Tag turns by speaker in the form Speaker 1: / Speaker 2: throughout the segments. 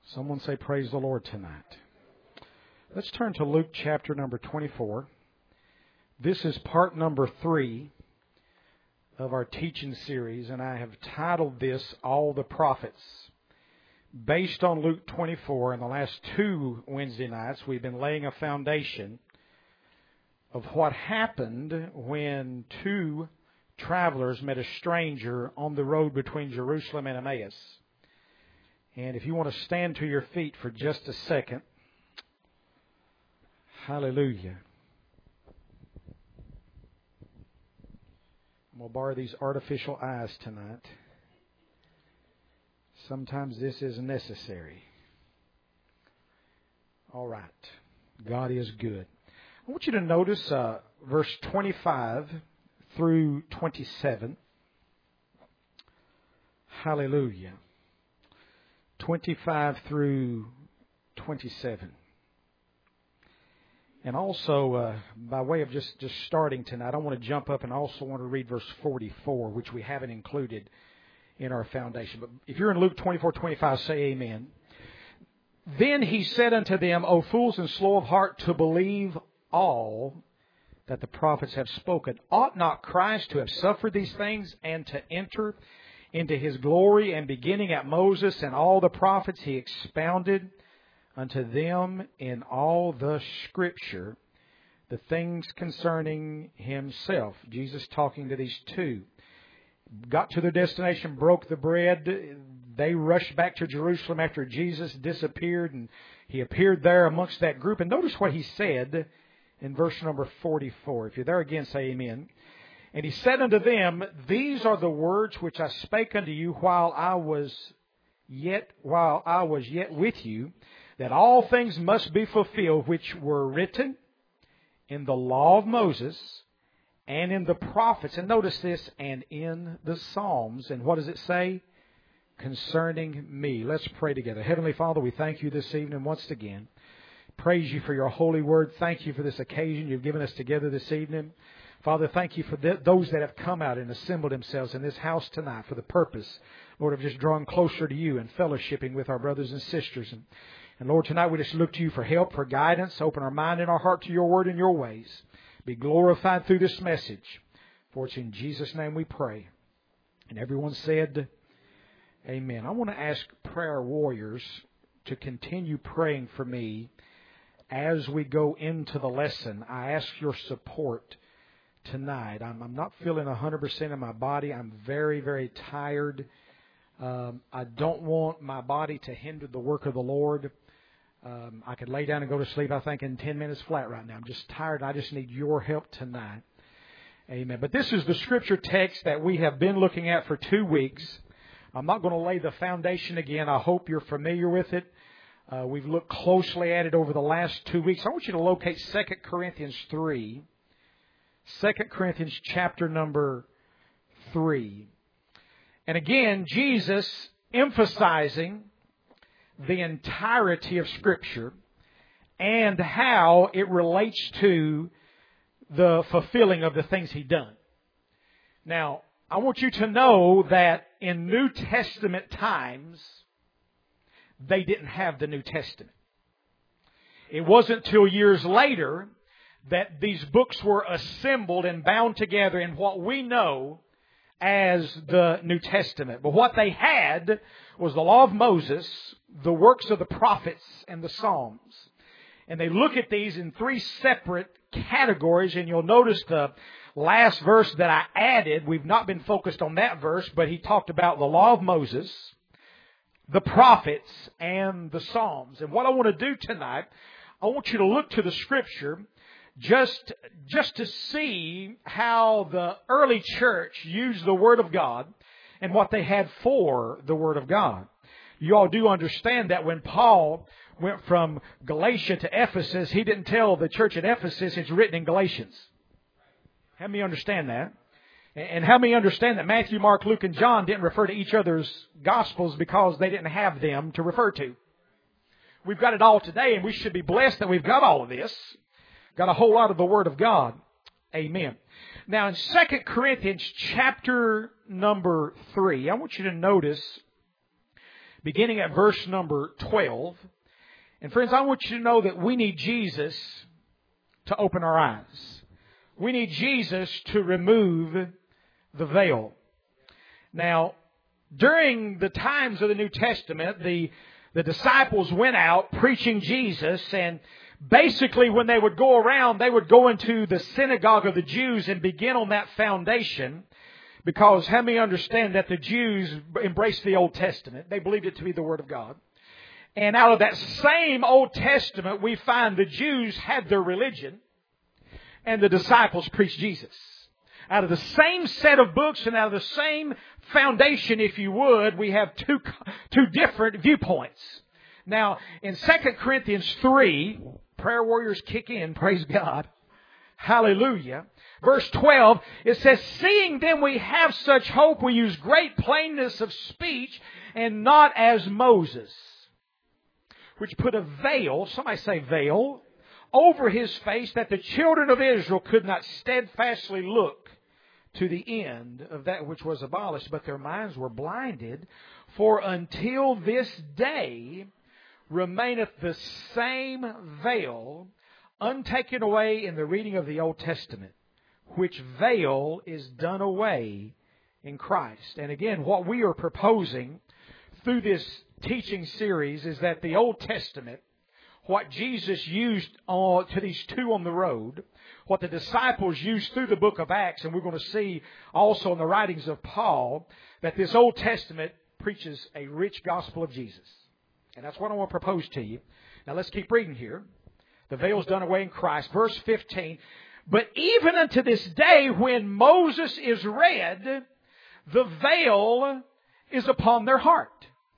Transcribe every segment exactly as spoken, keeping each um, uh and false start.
Speaker 1: Someone say praise the Lord tonight. Let's turn to Luke chapter number twenty-four. This is part number three of our teaching series, and I have titled this All the Prophets. Based on Luke twenty-four, in the last two Wednesday nights, we've been laying a foundation of what happened when two travelers met a stranger on the road between Jerusalem and Emmaus. And if you want to stand to your feet for just a second, hallelujah. I'm going to borrow these artificial eyes tonight. Sometimes this is necessary. All right. God is good. I want you to notice uh, verse twenty-five through twenty-seven. Hallelujah. twenty-five through twenty-seven. And also, uh, by way of just, just starting tonight, I want to jump up and also want to read verse forty-four, which we haven't included in our foundation. But if you're in Luke twenty-four twenty-five, say amen. Then he said unto them, O fools and slow of heart to believe all that the prophets have spoken. Ought not Christ to have suffered these things and to enter into His glory? And beginning at Moses and all the prophets, He expounded unto them in all the Scripture the things concerning Himself. Jesus talking to these two. Got to their destination, broke the bread. They rushed back to Jerusalem after Jesus disappeared, and He appeared there amongst that group. And notice what He said in verse number forty-four. If you're there again, say amen. And He said unto them, These are the words which I spake unto you while I was yet while I was yet with you, that all things must be fulfilled which were written in the law of Moses and in the prophets. And notice this, and in the Psalms. And what does it say? Concerning me. Let's pray together. Heavenly Father, we thank You this evening once again. Praise You for Your holy word. Thank You for this occasion You've given us together this evening. Father, thank You for th- those that have come out and assembled themselves in this house tonight for the purpose, Lord, of just drawing closer to You and fellowshipping with our brothers and sisters. And, and Lord, tonight we just look to You for help, for guidance. Open our mind and our heart to Your word and Your ways. Be glorified through this message. For it's in Jesus' name we pray. And everyone said, amen. I want to ask prayer warriors to continue praying for me as we go into the lesson. I ask your support tonight. I'm, I'm not feeling one hundred percent in my body. I'm very, very tired. Um, I don't want my body to hinder the work of the Lord. Um, I could lay down and go to sleep, I think, in ten minutes flat right now. I'm just tired. I just need your help tonight. Amen. But this is the scripture text that we have been looking at for two weeks. I'm not going to lay the foundation again. I hope you're familiar with it. Uh, we've looked closely at it over the last two weeks. I want you to locate Second Corinthians three. Second Corinthians chapter number three. And again, Jesus emphasizing the entirety of Scripture and how it relates to the fulfilling of the things He done. Now, I want you to know that in New Testament times, they didn't have the New Testament. It wasn't till years later that these books were assembled and bound together in what we know as the New Testament. But what they had was the law of Moses, the works of the prophets, and the Psalms. And they look at these in three separate categories, and you'll notice the last verse that I added, we've not been focused on that verse, but he talked about the law of Moses, the prophets, and the Psalms. And what I want to do tonight, I want you to look to the Scripture just, just to see how the early church used the Word of God and what they had for the Word of God. You all do understand that when Paul went from Galatia to Ephesus, he didn't tell the church at Ephesus it's written in Galatians. How many understand that? And how many understand that Matthew, Mark, Luke, and John didn't refer to each other's Gospels because they didn't have them to refer to? We've got it all today, and we should be blessed that we've got all of this. Got a whole lot of the Word of God. Amen. Now, in Second Corinthians chapter number three, I want you to notice, beginning at verse number twelve. And friends, I want you to know that we need Jesus to open our eyes. We need Jesus to remove the veil. Now, during the times of the New Testament, the, the disciples went out preaching Jesus, and basically when they would go around, they would go into the synagogue of the Jews and begin on that foundation, because how many understand that the Jews embraced the Old Testament? They believed it to be the Word of God. And out of that same Old Testament, we find the Jews had their religion and the disciples preached Jesus. Out of the same set of books and out of the same foundation, if you would, we have two, two different viewpoints. Now, in Second Corinthians three, prayer warriors kick in, praise God. Hallelujah. Verse twelve, it says, seeing then we have such hope, we use great plainness of speech, and not as Moses, which put a veil, somebody say veil, over his face, that the children of Israel could not steadfastly look to the end of that which was abolished, but their minds were blinded. For until this day remaineth the same veil untaken away in the reading of the Old Testament, which veil is done away in Christ. And again, what we are proposing through this teaching series is that the Old Testament, what Jesus used uh, to these two on the road, what the disciples used through the book of Acts, and we're going to see also in the writings of Paul, that this Old Testament preaches a rich gospel of Jesus. And that's what I want to propose to you. Now let's keep reading here. The veil is done away in Christ. Verse fifteen. But even unto this day when Moses is read, the veil is upon their heart.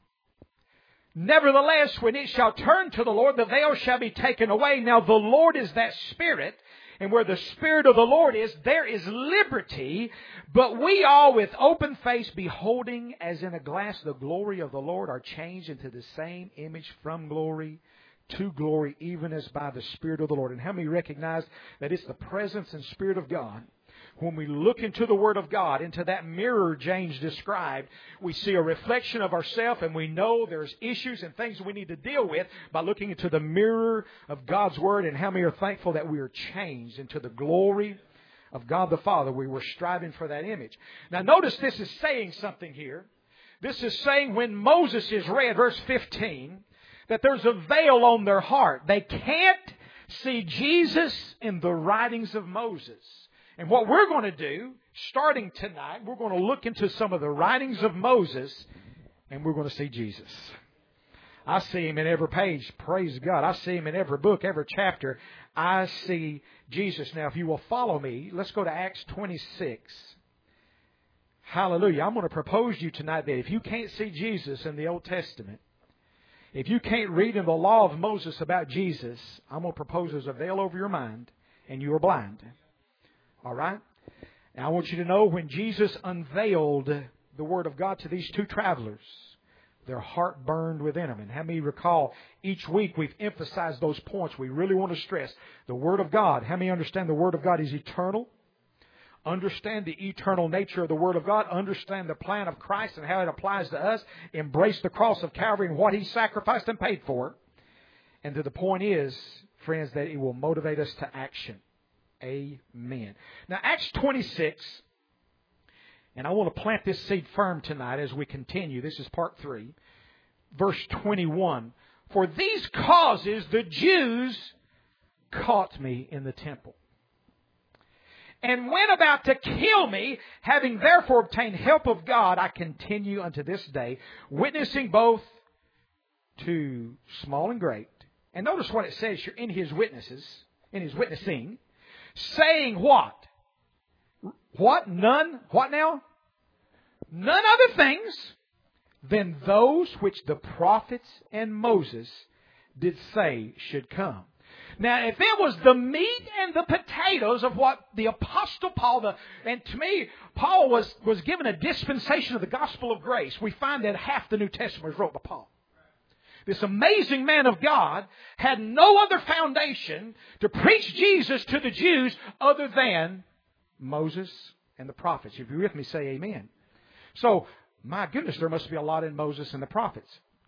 Speaker 1: Nevertheless, when it shall turn to the Lord, the veil shall be taken away. Now the Lord is that Spirit, and where the Spirit of the Lord is, there is liberty. But we all with open face, beholding as in a glass the glory of the Lord, are changed into the same image from glory to glory, even as by the Spirit of the Lord. And how many recognize that it's the presence and Spirit of God? When we look into the Word of God, into that mirror James described, we see a reflection of ourselves, and we know there's issues and things we need to deal with by looking into the mirror of God's Word. And how many are thankful that we are changed into the glory of God the Father? We were striving for that image. Now notice this is saying something here. This is saying when Moses is read, verse fifteen, that there's a veil on their heart. They can't see Jesus in the writings of Moses. And what we're going to do, starting tonight, we're going to look into some of the writings of Moses, and we're going to see Jesus. I see Him in every page. Praise God. I see Him in every book, every chapter. I see Jesus. Now, if you will follow me, let's go to Acts twenty-six. Hallelujah. I'm going to propose to you tonight that if you can't see Jesus in the Old Testament, if you can't read in the law of Moses about Jesus, I'm going to propose there's a veil over your mind, and you are blind. All right? Now, I want you to know when Jesus unveiled the Word of God to these two travelers, their heart burned within them. And how many recall each week we've emphasized those points we really want to stress? The Word of God. How many understand the Word of God is eternal? Understand the eternal nature of the Word of God. Understand the plan of Christ and how it applies to us. Embrace the cross of Calvary and what He sacrificed and paid for. And to the point is, friends, that it will motivate us to action. Amen. Now, Acts twenty-six, and I want to plant this seed firm tonight as we continue. This is part three. Verse twenty-one. For these causes the Jews caught me in the temple, and went about to kill me. Having therefore obtained help of God, I continue unto this day, witnessing both to small and great. And notice what it says here in His witnesses, in His witnessing. Saying what? What? None? What now? None other things than those which the prophets and Moses did say should come. Now, if it was the meat and the potatoes of what the Apostle Paul, the, and to me, Paul was, was given a dispensation of the gospel of grace. We find that half the New Testament was wrote by Paul. This amazing man of God had no other foundation to preach Jesus to the Jews other than Moses and the prophets. If you're with me, say amen. So, my goodness, there must be a lot in Moses and the prophets.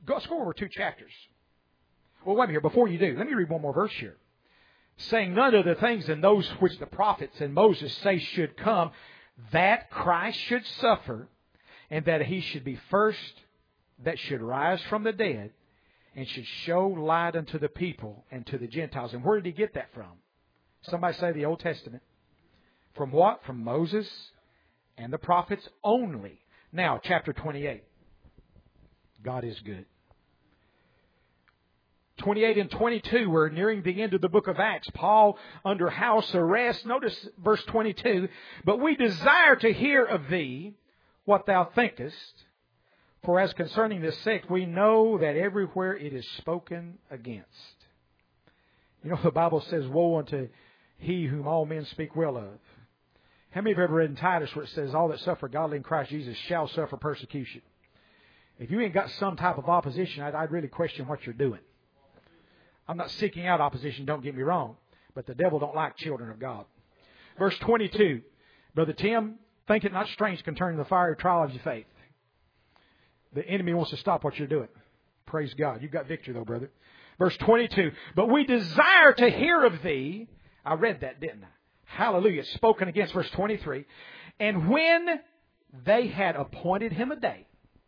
Speaker 1: Go scroll over two chapters. Well, wait a minute here. Before you do, let me read one more verse here. Saying none of the things than those which the prophets and Moses say should come, that Christ should suffer, and that He should be first that should rise from the dead, and should show light unto the people and to the Gentiles. And where did He get that from? Somebody say the Old Testament. From what? From Moses and the prophets only. Now, chapter twenty-eight. God is good. twenty-eight and twenty-two, we're nearing the end of the book of Acts. Paul under house arrest. Notice verse twenty-two. But we desire to hear of thee what thou thinkest. For as concerning this sect, we know that everywhere it is spoken against. You know, the Bible says, woe unto he whom all men speak well of. How many of you have ever read in Titus where it says, all that suffer godly in Christ Jesus shall suffer persecution? If you ain't got some type of opposition, I'd, I'd really question what you're doing. I'm not seeking out opposition, don't get me wrong. But the devil don't like children of God. Verse twenty-two. Brother Tim, think it not strange concerning the fiery trial of your faith. The enemy wants to stop what you're doing. Praise God. You've got victory though, brother. Verse twenty-two. But we desire to hear of thee. I read that, didn't I? Hallelujah. Spoken against. Verse twenty-three. And when they had appointed him a day,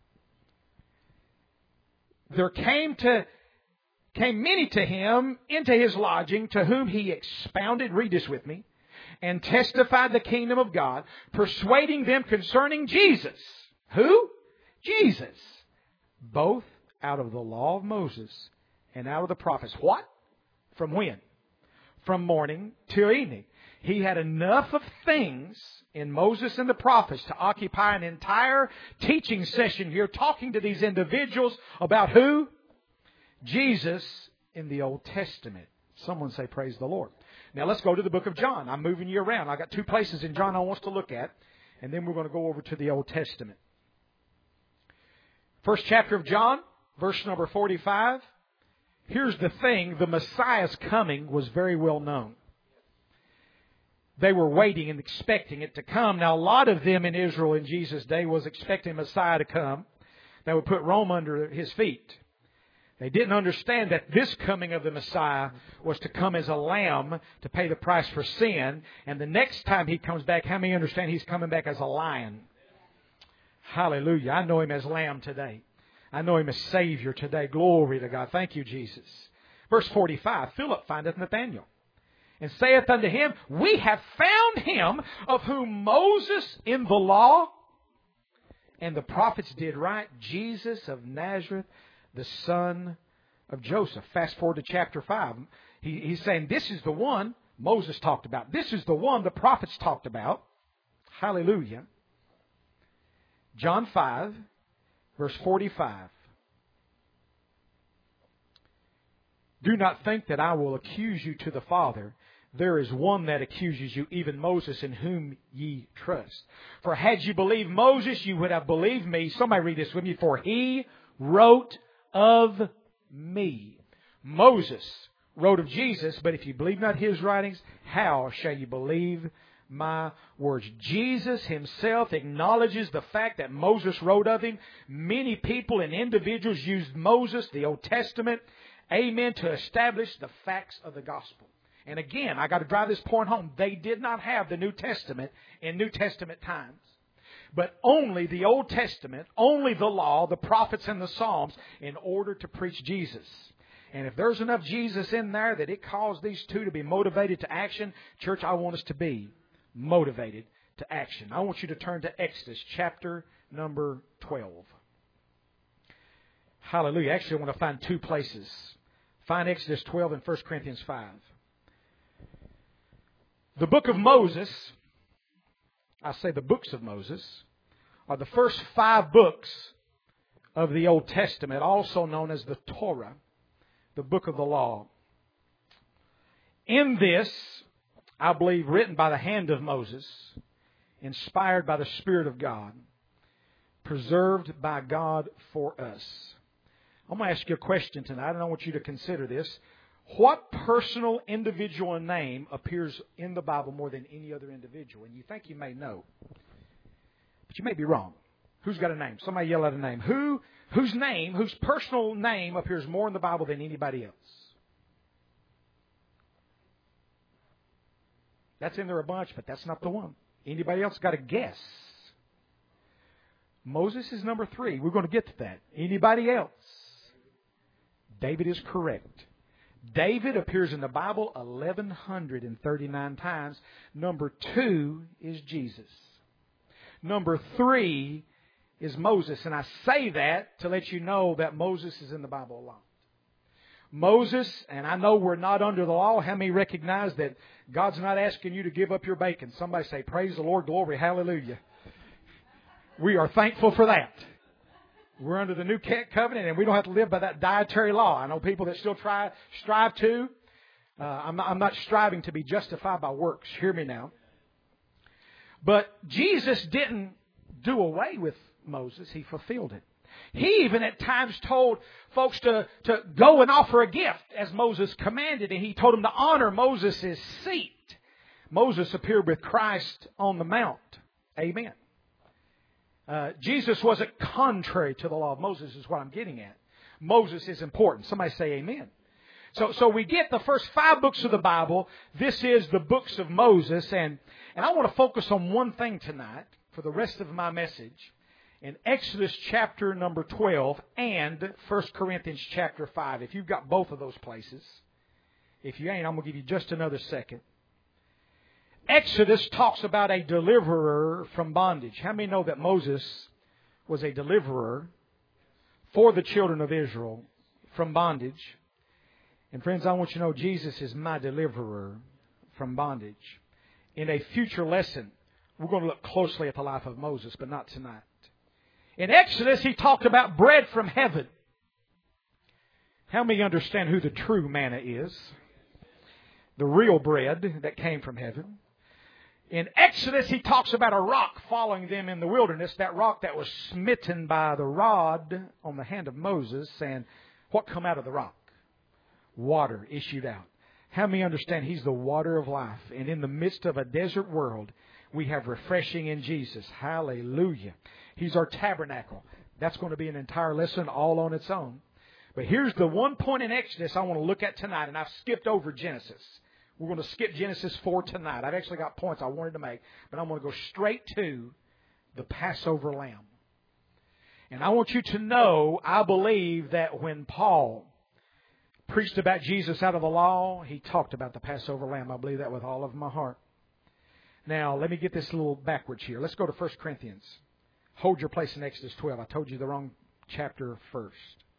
Speaker 1: there came to came many to him into his lodging, to whom he expounded, read this with me, and testified the kingdom of God, persuading them concerning Jesus. Who? Jesus. Both out of the law of Moses and out of the prophets. What? From when? From morning till evening. He had enough of things in Moses and the prophets to occupy an entire teaching session here, talking to these individuals about who? Jesus in the Old Testament. Someone say, praise the Lord. Now let's go to the book of John. I'm moving you around. I've got two places in John I want us to look at. And then we're going to go over to the Old Testament. First chapter of John, verse number forty-five. Here's the thing. The Messiah's coming was very well known. They were waiting and expecting it to come. Now, a lot of them in Israel in Jesus' day was expecting Messiah to come. They would put Rome under his feet. They didn't understand that this coming of the Messiah was to come as a lamb to pay the price for sin. And the next time he comes back, how many understand he's coming back as a lion? Hallelujah. I know him as lamb today. I know him as Savior today. Glory to God. Thank you, Jesus. Verse forty-five. Philip findeth Nathanael, and saith unto him, we have found him of whom Moses in the law and the prophets did write, Jesus of Nazareth, the son of Joseph. Fast forward to chapter five. He, he's saying this is the one Moses talked about. This is the one the prophets talked about. Hallelujah. John five, verse forty-five. Do not think that I will accuse you to the Father. There is one that accuses you, even Moses, in whom ye trust. For had you believed Moses, you would have believed me. Somebody read this with me. For he wrote of me. Moses wrote of Jesus, but if you believe not his writings, how shall you believe my words? Jesus himself acknowledges the fact that Moses wrote of him. Many people and individuals used Moses, the Old Testament, amen, to establish the facts of the gospel. And again, I got to drive this point home. They did not have the New Testament in New Testament times, but only the Old Testament, only the law, the prophets, and the Psalms in order to preach Jesus. And if there's enough Jesus in there that it caused these two to be motivated to action, church, I want us to be motivated to action. I want you to turn to Exodus chapter number twelve. Hallelujah. Actually, I want to find two places. Find Exodus twelve and First Corinthians five. The book of Moses, I say the books of Moses, are the first five books of the Old Testament, also known as the Torah, the book of the law. In this, I believe, written by the hand of Moses, inspired by the Spirit of God, preserved by God for us. I'm going to ask you a question tonight, and I want you to consider this. What personal individual name appears in the Bible more than any other individual? And you think you may know, but you may be wrong. Who's got a name? Somebody yell out a name. Who, whose name, whose personal name appears more in the Bible than anybody else? That's in there a bunch, but that's not the one. Anybody else got a guess? Moses is number three. We're going to get to that. Anybody else? David is correct. David appears in the Bible eleven thirty-nine times. Number two is Jesus. Number three is Moses. And I say that to let you know that Moses is in the Bible a lot. Moses, and I know we're not under the law. How many recognize that God's not asking you to give up your bacon? Somebody say, praise the Lord, glory, hallelujah. We are thankful for that. We're under the new covenant, and we don't have to live by that dietary law. I know people that still try, strive to. Uh, I'm, not, I'm not striving to be justified by works. Hear me now. But Jesus didn't do away with Moses. He fulfilled it. He even at times told folks to, to go and offer a gift as Moses commanded, and He told them to honor Moses' seat. Moses appeared with Christ on the mount. Amen. Uh, Jesus wasn't contrary to the law of Moses is what I'm getting at. Moses is important. Somebody say amen. So, so we get the first five books of the Bible. This is the books of Moses. And, and I want to focus on one thing tonight for the rest of my message. In Exodus chapter number twelve and First Corinthians chapter five. If you've got both of those places. If you ain't, I'm going to give you just another second. Exodus talks about a deliverer from bondage. How many know that Moses was a deliverer for the children of Israel from bondage? And friends, I want you to know Jesus is my deliverer from bondage. In a future lesson, we're going to look closely at the life of Moses, but not tonight. In Exodus, he talked about bread from heaven. How many understand who the true manna is? The real bread that came from heaven. In Exodus, he talks about a rock following them in the wilderness, that rock that was smitten by the rod on the hand of Moses. And what come out of the rock? Water issued out. How many understand He's the water of life? And in the midst of a desert world, we have refreshing in Jesus. Hallelujah. He's our tabernacle. That's going to be an entire lesson all on its own. But here's the one point in Exodus I want to look at tonight, and I've skipped over Genesis. We're going to skip Genesis four tonight. I've actually got points I wanted to make, but I'm going to go straight to the Passover lamb. And I want you to know, I believe that when Paul preached about Jesus out of the law, he talked about the Passover lamb. I believe that with all of my heart. Now, let me get this a little backwards here. Let's go to First Corinthians. Hold your place in Exodus twelve. I told you the wrong chapter first.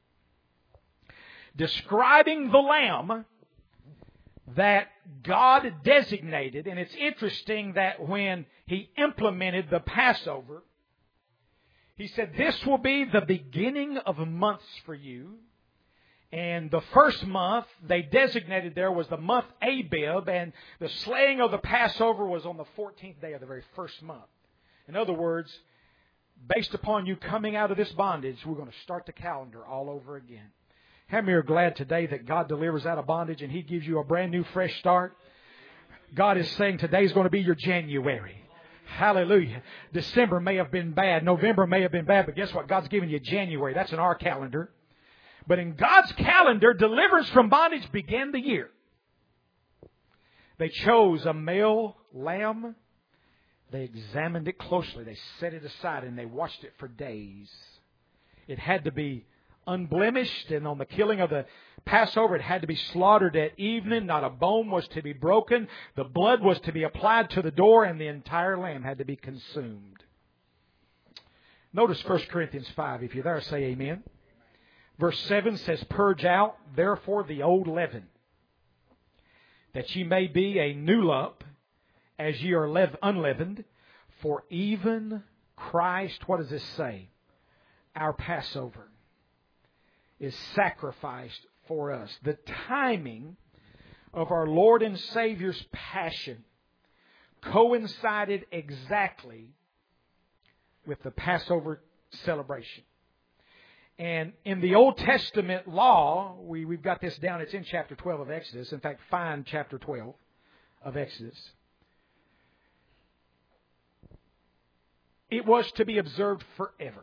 Speaker 1: Describing the lamb that God designated, and it's interesting that when He implemented the Passover, He said, this will be the beginning of months for you. And the first month they designated there was the month Abib, and the slaying of the Passover was on the fourteenth day of the very first month. In other words, based upon you coming out of this bondage, we're going to start the calendar all over again. How many are glad today that God delivers out of bondage and He gives you a brand new fresh start? God is saying today's going to be your January. Hallelujah. December may have been bad. November may have been bad. But guess what? God's giving you January. That's in our calendar. But in God's calendar, deliverance from bondage began the year. They chose a male lamb. They examined it closely. They set it aside and they watched it for days. It had to be unblemished, and on the killing of the Passover, it had to be slaughtered at evening. Not a bone was to be broken. The blood was to be applied to the door, and the entire lamb had to be consumed. Notice First Corinthians five. If you're there, say amen. Verse seven says, purge out, therefore, the old leaven, that ye may be a new lump, as ye are lev- unleavened. For even Christ, what does this say? Our Passover is sacrificed for us. The timing of our Lord and Savior's passion coincided exactly with the Passover celebration. And in the Old Testament law, we, we've got this down. It's in chapter twelve of Exodus. In fact, find chapter twelve of Exodus. It was to be observed forever.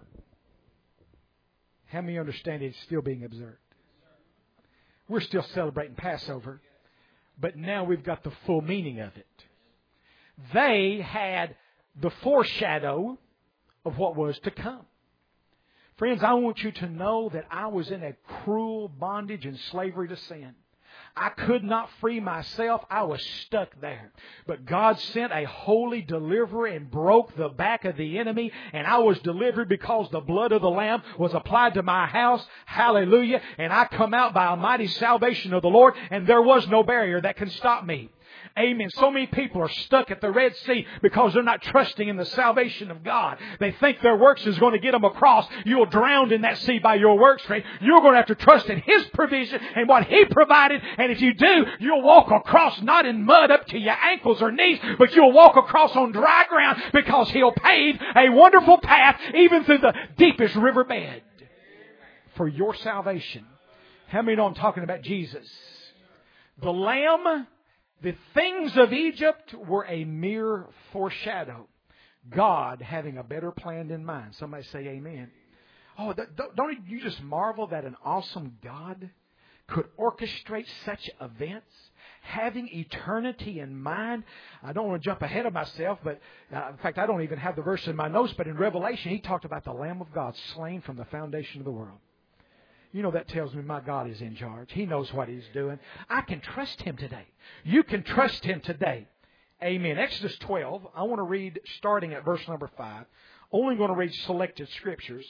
Speaker 1: How many understand it's still being observed? We're still celebrating Passover, but now we've got the full meaning of it. They had the foreshadow of what was to come. Friends, I want you to know that I was in a cruel bondage and slavery to sin. I could not free myself. I was stuck there. But God sent a holy deliverer and broke the back of the enemy. And I was delivered because the blood of the Lamb was applied to my house. Hallelujah. And I come out by a mighty salvation of the Lord. And there was no barrier that can stop me. Amen. So many people are stuck at the Red Sea because they're not trusting in the salvation of God. They think their works is going to get them across. You'll drown in that sea by your works, friend. You're going to have to trust in His provision and what He provided. And if you do, you'll walk across not in mud up to your ankles or knees, but you'll walk across on dry ground because He'll pave a wonderful path even through the deepest riverbed for your salvation. How many know I'm talking about Jesus? The Lamb. The things of Egypt were a mere foreshadow. God having a better plan in mind. Somebody say amen. Oh, don't you just marvel that an awesome God could orchestrate such events, having eternity in mind? I don't want to jump ahead of myself, but uh, in fact, I don't even have the verse in my notes, but in Revelation, He talked about the Lamb of God slain from the foundation of the world. You know, that tells me my God is in charge. He knows what He's doing. I can trust Him today. You can trust Him today. Amen. Exodus twelve, I want to read starting at verse number five. Only going to read selected scriptures.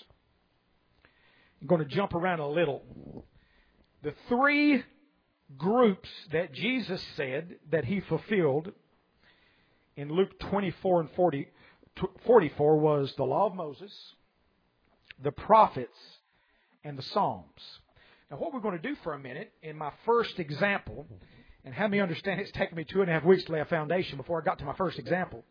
Speaker 1: I'm going to jump around a little. The three groups that Jesus said that He fulfilled in Luke twenty-four and forty, forty-four was the law of Moses, the prophets, and the Psalms. Now, what we're going to do for a minute, in my first example, and how many understand it's taken me two and a half weeks to lay a foundation before I got to my first example.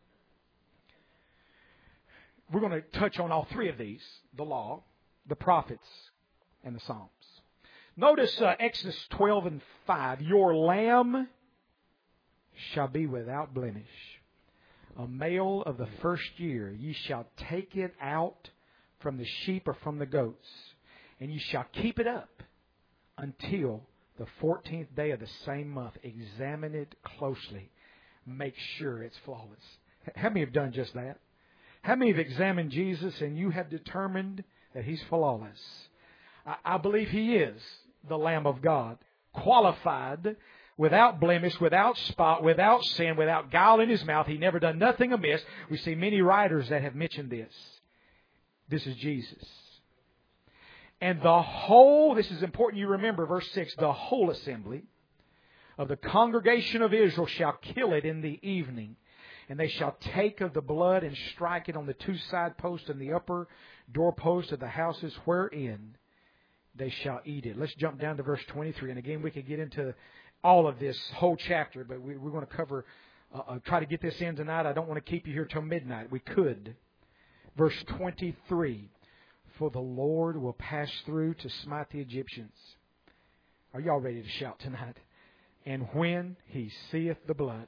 Speaker 1: We're going to touch on all three of these, the law, the prophets, and the Psalms. Notice uh, Exodus twelve and five. Your lamb shall be without blemish. A male of the first year, ye shall take it out from the sheep or from the goats. And you shall keep it up until the fourteenth day of the same month. Examine it closely. Make sure it's flawless. How many have done just that? How many have examined Jesus and you have determined that He's flawless? I, I believe He is the Lamb of God, qualified, without blemish, without spot, without sin, without guile in His mouth. He never done nothing amiss. We see many writers that have mentioned this. This is Jesus. And the whole, this is important you remember, verse six, the whole assembly of the congregation of Israel shall kill it in the evening. And they shall take of the blood and strike it on the two side posts and the upper doorpost of the houses wherein they shall eat it. Let's jump down to verse twenty-three. And again, we could get into all of this whole chapter, but we, we're going to cover, uh, uh, try to get this in tonight. I don't want to keep you here till midnight. We could. Verse twenty-three. For the Lord will pass through to smite the Egyptians. Are y'all ready to shout tonight? And when He seeth the blood.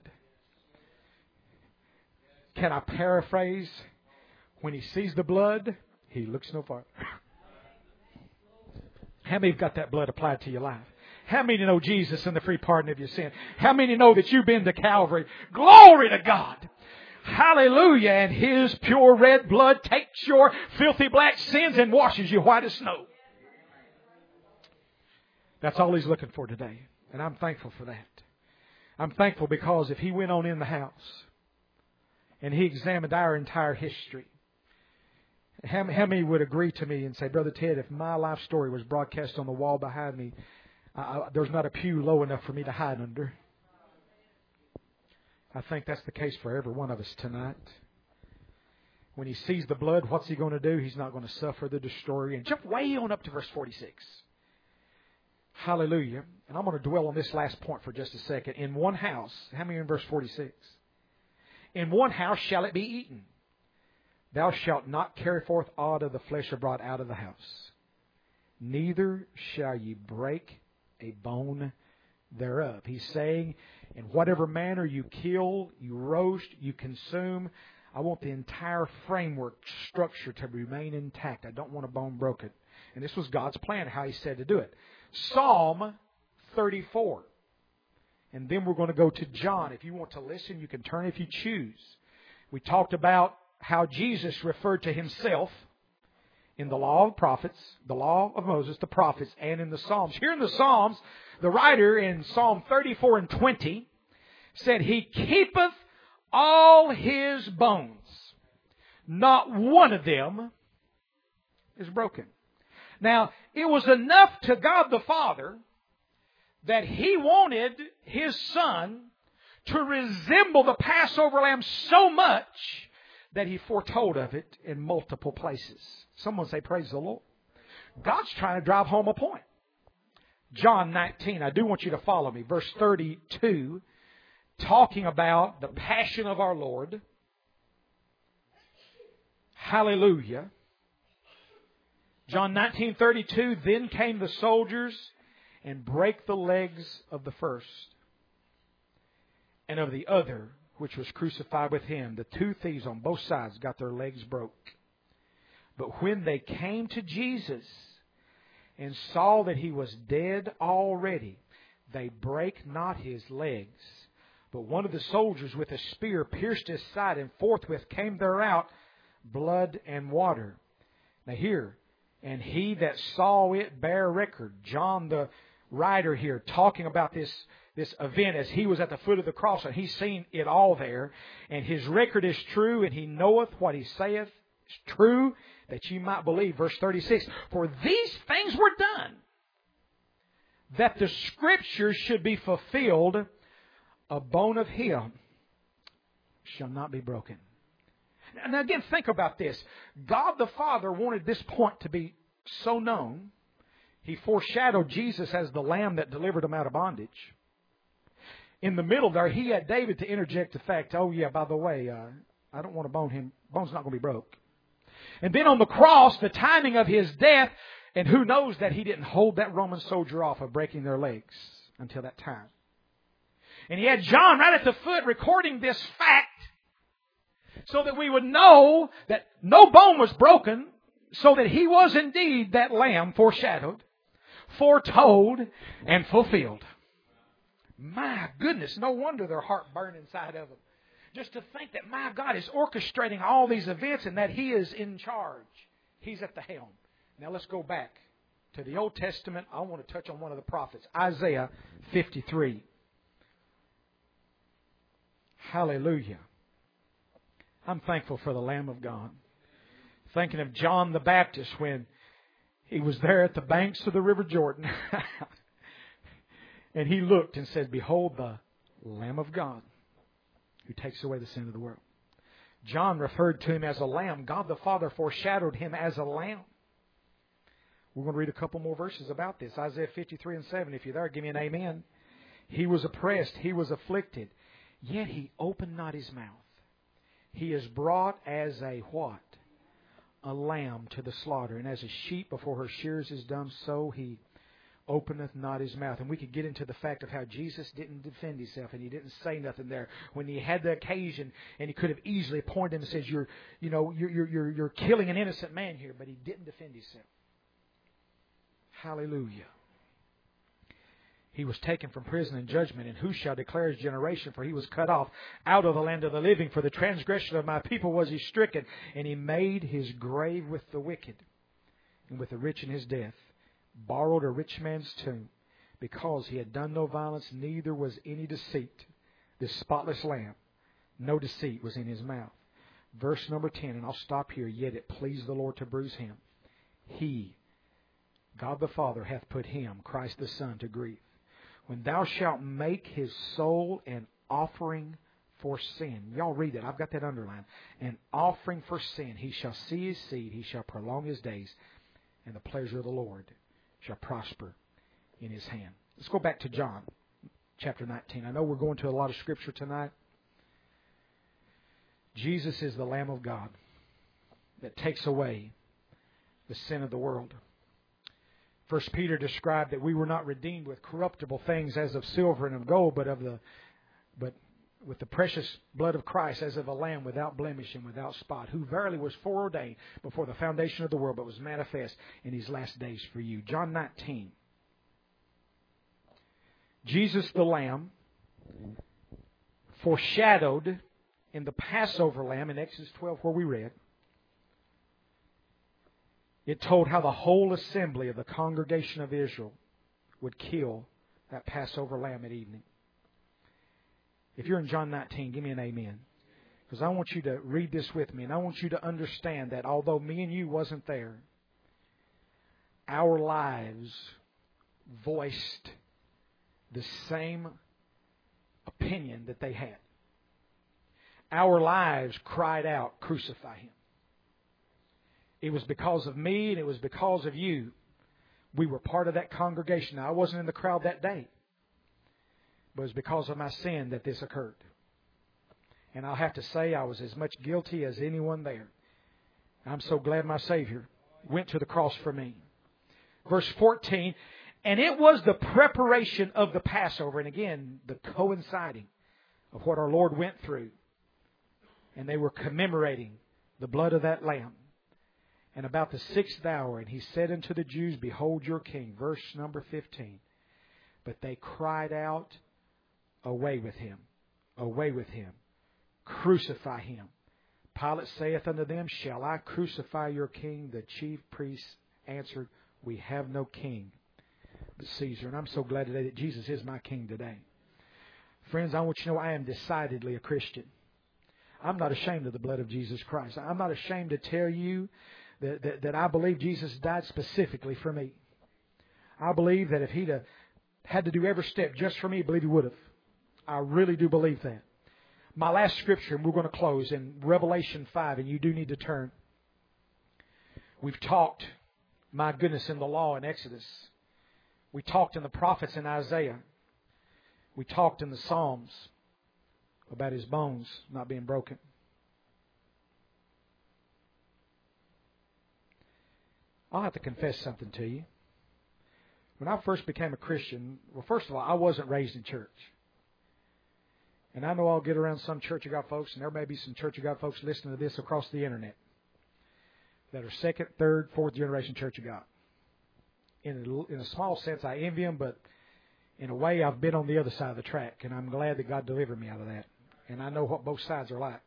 Speaker 1: Can I paraphrase? When He sees the blood, He looks no farther. How many have got that blood applied to your life? How many know Jesus and the free pardon of your sin? How many know that you've been to Calvary? Glory to God! Hallelujah. And His pure red blood takes your filthy black sins and washes you white as snow. That's all He's looking for today. And I'm thankful for that. I'm thankful because if He went on in the house and He examined our entire history, how, how many would agree to me and say, Brother Ted, if my life story was broadcast on the wall behind me, I, I, there's not a pew low enough for me to hide under? I think that's the case for every one of us tonight. When He sees the blood, what's He going to do? He's not going to suffer the destroyer. And jump way on up to verse forty-six. Hallelujah. And I'm going to dwell on this last point for just a second. In one house, how many are in verse forty-six? In one house shall it be eaten. Thou shalt not carry forth aught of the flesh abroad out of the house. Neither shall ye break a bone thereof. He's saying, in whatever manner you kill, you roast, you consume, I want the entire framework structure to remain intact. I don't want a bone broken. And this was God's plan, how He said to do it. Psalm thirty-four. And then we're going to go to John. If you want to listen, you can turn if you choose. We talked about how Jesus referred to Himself in the law of the prophets, the law of Moses, the prophets, and in the Psalms. Here in the Psalms, the writer in Psalm thirty-four and twenty said, He keepeth all His bones. Not one of them is broken. Now, it was enough to God the Father that He wanted His Son to resemble the Passover lamb so much that He foretold of it in multiple places. Someone say, praise the Lord. God's trying to drive home a point. John nineteen, I do want you to follow me. Verse thirty-two, talking about the passion of our Lord. Hallelujah. John nineteen thirty-two, then came the soldiers and brake the legs of the first and of the other, which was crucified with Him. The two thieves on both sides got their legs broke. But when they came to Jesus and saw that He was dead already, they brake not His legs. But one of the soldiers with a spear pierced His side, and forthwith came there out blood and water. Now here, and he that saw it bare record. John the writer here talking about this, this event as he was at the foot of the cross, and he's seen it all there. And his record is true, and he knoweth what he saith is true, that ye might believe. Verse thirty-six, for these things were done, that the Scriptures should be fulfilled, a bone of him shall not be broken. Now again, think about this. God the Father wanted this point to be so known. He foreshadowed Jesus as the Lamb that delivered him out of bondage. In the middle there, He had David to interject the fact, oh yeah, by the way, uh, I don't want to bone him. Bone's not going to be broke. And then on the cross, the timing of His death, and who knows that He didn't hold that Roman soldier off of breaking their legs until that time. And He had John right at the foot recording this fact, so that we would know that no bone was broken, so that He was indeed that Lamb foreshadowed, foretold, and fulfilled. My goodness, no wonder their heart burned inside of them. Just to think that my God is orchestrating all these events and that He is in charge. He's at the helm. Now let's go back to the Old Testament. I want to touch on one of the prophets, Isaiah fifty-three. Hallelujah. I'm thankful for the Lamb of God. Thinking of John the Baptist when he was there at the banks of the River Jordan. And he looked and said, behold the Lamb of God who takes away the sin of the world. John referred to Him as a lamb. God the Father foreshadowed Him as a lamb. We're going to read a couple more verses about this. Isaiah fifty-three and seven. If you're there, give me an amen. He was oppressed. He was afflicted. Yet He opened not His mouth. He is brought as a what? A lamb to the slaughter. And as a sheep before her shears is dumb, so He openeth not His mouth. And we could get into the fact of how Jesus didn't defend Himself and He didn't say nothing there when He had the occasion, and He could have easily pointed Him and says, "You're, you know, you're you're you're, you're killing an innocent man here," but He didn't defend Himself. Hallelujah. He was taken from prison and judgment, and who shall declare His generation? For He was cut off out of the land of the living. For the transgression of my people was He stricken, and He made His grave with the wicked, and with the rich in his death, borrowed a rich man's tomb, because He had done no violence, neither was any deceit. This spotless Lamb, no deceit was in His mouth. Verse number ten, and I'll stop here. Yet it pleased the Lord to bruise Him. He, God the Father, hath put Him, Christ the Son, to grief. When thou shalt make His soul an offering for sin. Y'all read that. I've got that underlined. An offering for sin. He shall see His seed. He shall prolong His days. And the pleasure of the Lord shall prosper in His hand. Let's go back to John chapter nineteen. I know we're going to a lot of Scripture tonight. Jesus is the Lamb of God that takes away the sin of the world. First Peter described that we were not redeemed with corruptible things as of silver and of gold, but of the but with the precious blood of Christ as of a lamb without blemish and without spot, who verily was foreordained before the foundation of the world, but was manifest in these last days for you. John nineteen. Jesus the Lamb, foreshadowed in the Passover lamb in Exodus twelve where we read. It told how the whole assembly of the congregation of Israel would kill that Passover lamb at evening. If you're in John nineteen, give me an amen. Because I want you to read this with me. And I want you to understand that although me and you wasn't there, our lives voiced the same opinion that they had. Our lives cried out, crucify Him. It was because of me and it was because of you. We were part of that congregation. Now, I wasn't in the crowd that day. But it was because of my sin that this occurred. And I'll have to say I was as much guilty as anyone there. I'm so glad my Savior went to the cross for me. Verse fourteen, and it was the preparation of the Passover. And again, the coinciding of what our Lord went through. And they were commemorating the blood of that lamb. And about the sixth hour, and He said unto the Jews, behold your King. Verse number fifteen. But they cried out, away with Him, away with Him, crucify Him. Pilate saith unto them, shall I crucify your King? The chief priests answered, we have no king but Caesar. And I'm so glad today that Jesus is my King today. Friends, I want you to know I am decidedly a Christian. I'm not ashamed of the blood of Jesus Christ. I'm not ashamed to tell you that, that, that I believe Jesus died specifically for me. I believe that if He'd have had to do every step just for me, I believe He would have. I really do believe that. My last scripture, and we're going to close, in Revelation five, and you do need to turn. We've talked, my goodness, in the law in Exodus. We talked in the prophets in Isaiah. We talked in the Psalms about His bones not being broken. I'll have to confess something to you. When I first became a Christian, well, first of all, I wasn't raised in church. And I know I'll get around some Church of God folks, and there may be some Church of God folks listening to this across the internet that are second, third, fourth generation Church of God. In a, in a small sense, I envy them, but in a way, I've been on the other side of the track, and I'm glad that God delivered me out of that. And I know what both sides are like.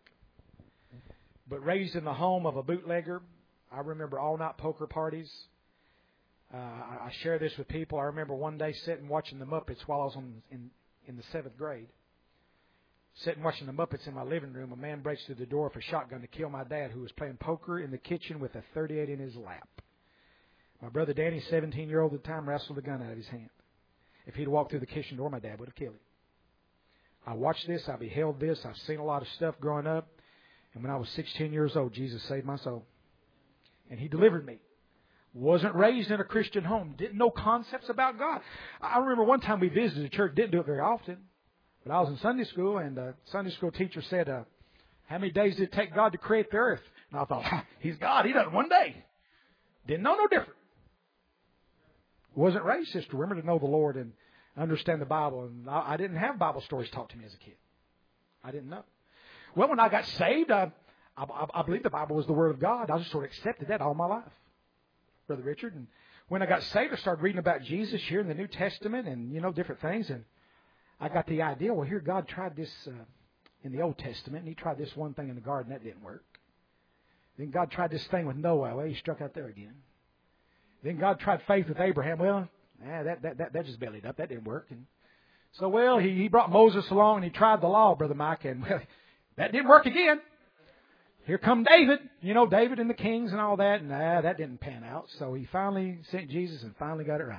Speaker 1: But raised in the home of a bootlegger, I remember all-night poker parties. Uh, I, I share this with people. I remember one day sitting watching the Muppets while I was on, in, in the seventh grade. Sitting watching the Muppets in my living room, a man breaks through the door with a shotgun to kill my dad, who was playing poker in the kitchen with a thirty-eight in his lap. My brother Danny, seventeen-year-old at the time, wrestled the gun out of his hand. If he'd walked through the kitchen door, my dad would have killed him. I watched this. I beheld this. I've seen a lot of stuff growing up. And when I was sixteen years old, Jesus saved my soul. And He delivered me. Wasn't raised in a Christian home. Didn't know concepts about God. I remember one time we visited a church. Didn't do it very often. But I was in Sunday school, and the Sunday school teacher said, uh, how many days did it take God to create the earth? And I thought, He's God. He done it one day. Didn't know no different. Wasn't raised, Sister Rimmer, to know the Lord and understand the Bible. And I, I didn't have Bible stories taught to me as a kid. I didn't know. Well, when I got saved, I, I, I believed the Bible was the Word of God. I just sort of accepted that all my life, Brother Richard. And when I got saved, I started reading about Jesus here in the New Testament and, you know, different things. And I got the idea, well, here God tried this uh, in the Old Testament, and He tried this one thing in the garden. That didn't work. Then God tried this thing with Noah. Well, He struck out there again. Then God tried faith with Abraham. Well, nah, that, that, that, that just bellied up. That didn't work. And so, well, he, he brought Moses along, and he tried the law, Brother Mike, and, well, that didn't work again. Here come David, you know, David and the kings and all that, and nah, that didn't pan out. So He finally sent Jesus and finally got it right.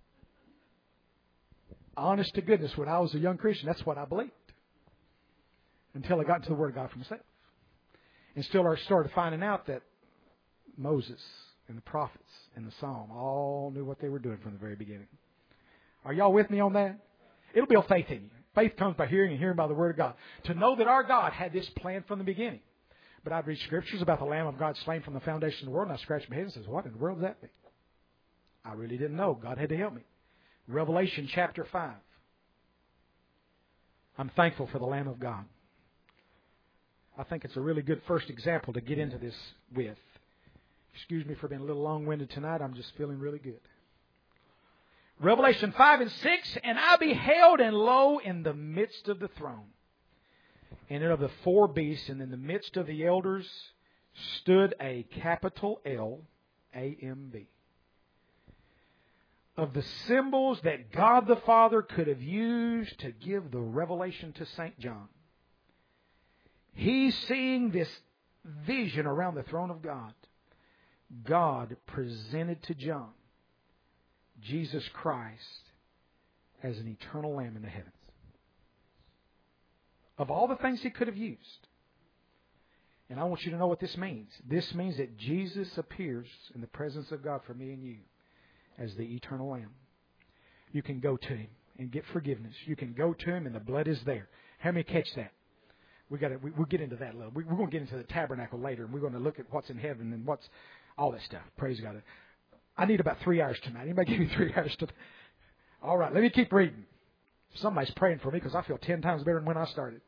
Speaker 1: Honest to goodness, when I was a young Christian, that's what I believed. Until I got into the Word of God for myself. And still I started finding out that Moses and the prophets and the Psalm all knew what they were doing from the very beginning. Are y'all with me on that? It'll build faith in you. Faith comes by hearing and hearing by the Word of God. To know that our God had this plan from the beginning. But I'd read scriptures about the Lamb of God slain from the foundation of the world, and I scratched my head and says, what in the world does that mean? I really didn't know. God had to help me. Revelation chapter five. I'm thankful for the Lamb of God. I think it's a really good first example to get into this with. Excuse me for being a little long-winded tonight. I'm just feeling really good. Revelation five and six, and I beheld, and lo, in the midst of the throne, and of the four beasts, and in the midst of the elders, stood a capital L, A M B. Of the symbols that God the Father could have used to give the revelation to Saint John. He's seeing this vision around the throne of God. God presented to John Jesus Christ as an eternal Lamb in the heavens. Of all the things He could have used. And I want you to know what this means. This means that Jesus appears in the presence of God for me and you as the eternal Lamb. You can go to Him and get forgiveness. You can go to Him and the blood is there. How many catch that? We got to. We, we'll get into that a little. We, we're going to get into the tabernacle later, and we're going to look at what's in heaven and what's all that stuff. Praise God. I need about three hours tonight. Anybody give me three hours tonight? All right, let me keep reading. Somebody's praying for me because I feel ten times better than when I started.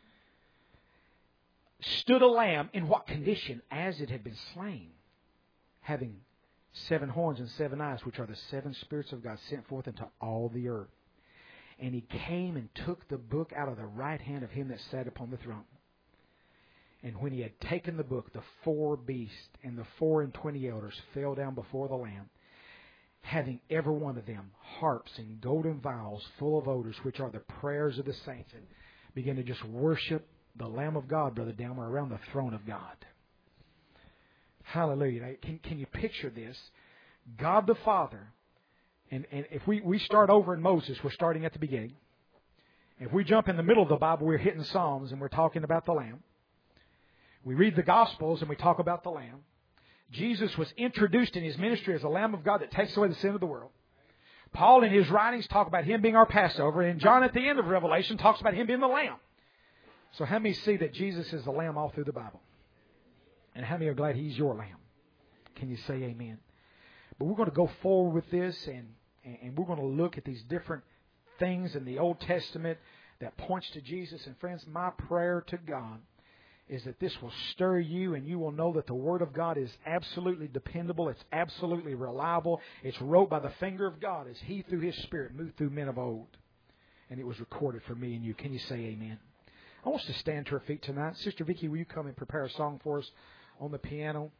Speaker 1: Stood a lamb in what condition? As it had been slain, having seven horns and seven eyes, which are the seven spirits of God sent forth into all the earth. And He came and took the book out of the right hand of Him that sat upon the throne. And when He had taken the book, the four beasts and the four and twenty elders fell down before the Lamb, having every one of them harps and golden vials full of odors, which are the prayers of the saints, and began to just worship the Lamb of God, Brother Delmer, around the throne of God. Hallelujah. Now, can, can you picture this? God the Father. And, and if we, we start over in Moses, we're starting at the beginning. If we jump in the middle of the Bible, we're hitting Psalms and we're talking about the Lamb. We read the Gospels and we talk about the Lamb. Jesus was introduced in His ministry as the Lamb of God that takes away the sin of the world. Paul in his writings talk about Him being our Passover. And John at the end of Revelation talks about Him being the Lamb. So how many see that Jesus is the Lamb all through the Bible? And how many are glad He's your Lamb? Can you say amen? But we're going to go forward with this, and, and we're going to look at these different things in the Old Testament that points to Jesus. And friends, my prayer to God is that this will stir you, and you will know that the Word of God is absolutely dependable. It's absolutely reliable. It's wrote by the finger of God as He, through His Spirit, moved through men of old. And it was recorded for me and you. Can you say amen? I want us to stand to our feet tonight. Sister Vicki, will you come and prepare a song for us on the piano?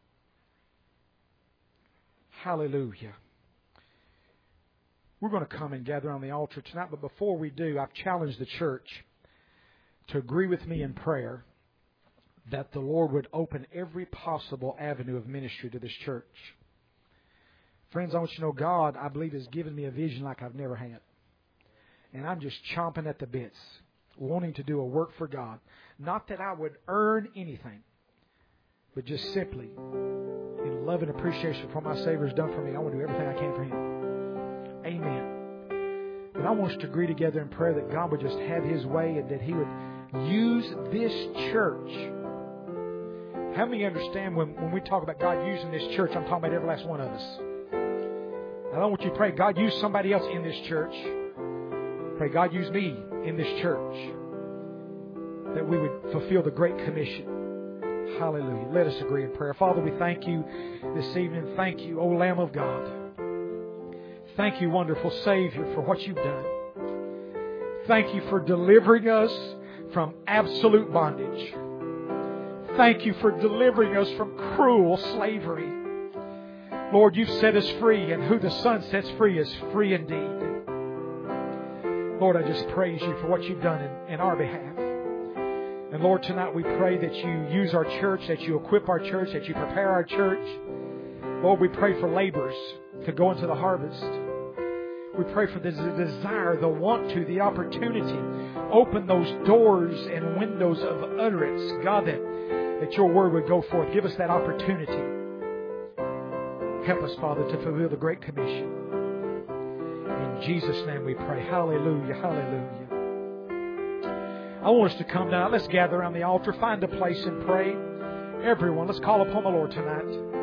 Speaker 1: Hallelujah. We're going to come and gather on the altar tonight, but before we do, I've challenged the church to agree with me in prayer that the Lord would open every possible avenue of ministry to this church. Friends, I want you to know God, I believe, has given me a vision like I've never had. And I'm just chomping at the bits, wanting to do a work for God. Not that I would earn anything, but just simply in love and appreciation for what my Savior has done for me. I want to do everything I can for Him. Amen. But I want us to agree together in prayer that God would just have His way and that He would use this church. How many understand when, when we talk about God using this church, I'm talking about every last one of us. I don't want you to pray, God, use somebody else in this church. Pray, God, use me in this church. That we would fulfill the Great Commission. Hallelujah. Let us agree in prayer. Father, we thank You this evening. Thank You, O Lamb of God. Thank You, wonderful Savior, for what You've done. Thank You for delivering us from absolute bondage. Thank You for delivering us from cruel slavery. Lord, You've set us free, and who the Son sets free is free indeed. Lord, I just praise You for what You've done in, in our behalf. And Lord, tonight we pray that You use our church, that You equip our church, that You prepare our church. Lord, we pray for laborers to go into the harvest. We pray for the desire, the want to, the opportunity. Open those doors and windows of utterance, God, that, that Your word would go forth. Give us that opportunity. Help us, Father, to fulfill the Great Commission. In Jesus' name we pray. Hallelujah, hallelujah. I want us to come now. Let's gather around the altar. Find a place and pray. Everyone, let's call upon the Lord tonight.